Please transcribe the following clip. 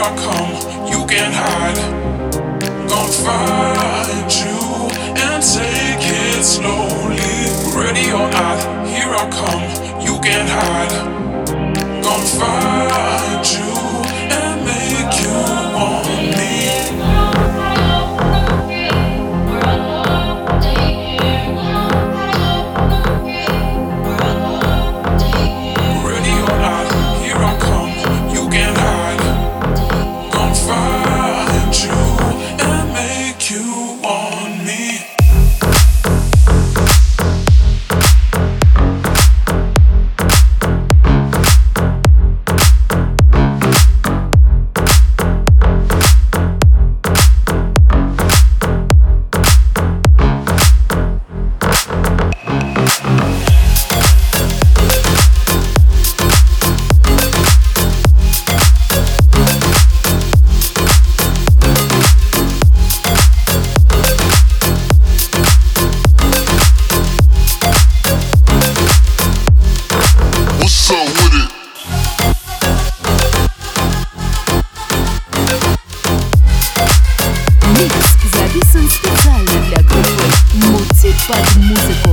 I come, you can't hide. Gonna find you and take it slowly. Ready or not, here I come, you can't hide. Gonna find you and make you want me. Ready or not, here I come, you can't hide. Gonna find you and make you want me. What's up with it? Микс записан специально для группы «Мути под музыку».